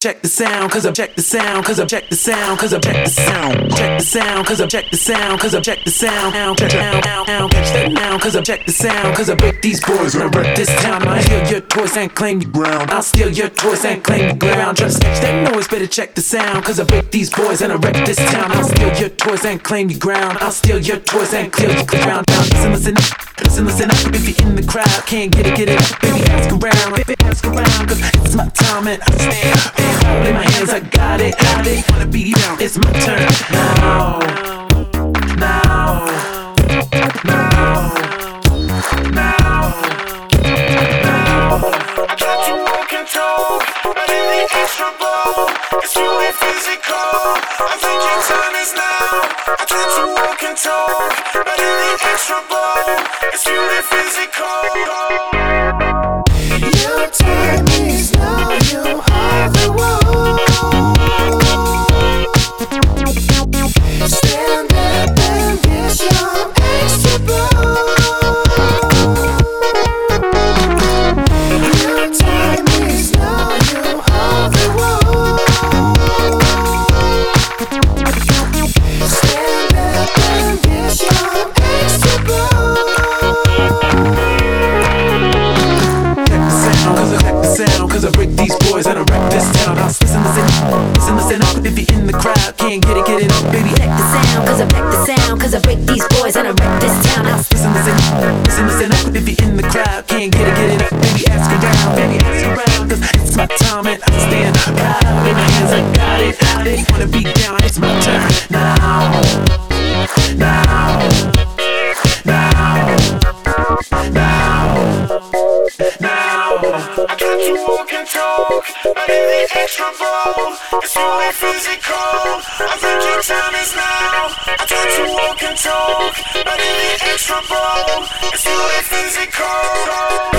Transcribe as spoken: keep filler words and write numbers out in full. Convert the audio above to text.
check the sound, cause I check the sound, cause I check the sound, cause I check the sound, check the sound, cause I check the sound, cause I check the sound, check the sound, catch that now, cause I check the sound, cause I break these boards and I wreck this town. I steal your toys and claim your ground. I'll steal your toys and claim your ground. Try to catch that noise, better check the sound, cause I break these boys and I wreck this town. I'll steal your toys and claim your ground. I'll steal your toys and clear your ground. Now listen, listen, listen, listen up. If you're in the crowd, can't get it, get it up, baby, ask around, baby, ask around, cause it's my time and I stand and hold in my hands, I got it, got it. Wanna be down, it's my turn now, now, now, now, now. I try to walk and talk, but in the extra ball, it's really physical. I think your time is now. I try to walk and talk, but in the extra ball, it's really physical. Your time is now, you are the one. Stand up and get your extra ball. Your time is now, you are the one. Stand up and get your extra ball. Cause I wreck the sound, cause I break these boys and I wreck this town. I'll listen, listen, listen, listen up. If you're in the crowd, can't get it, get it up, baby. Check the sound, cause I wreck the sound, cause I break these boys and I wreck this town. I'll Listen, listen, listen, listen up. If you're in the crowd, can't get it, get it up, baby. Ask around, baby, ask around, cause it's my time and I stand proud in my hands. I got it, got it. Wanna be down, it's my turn now, now, now, now, now. I try to walk and talk, but in the extra ball, it's really physical. I think your time is now. I try to walk and talk, but in the extra ball, it's really physical.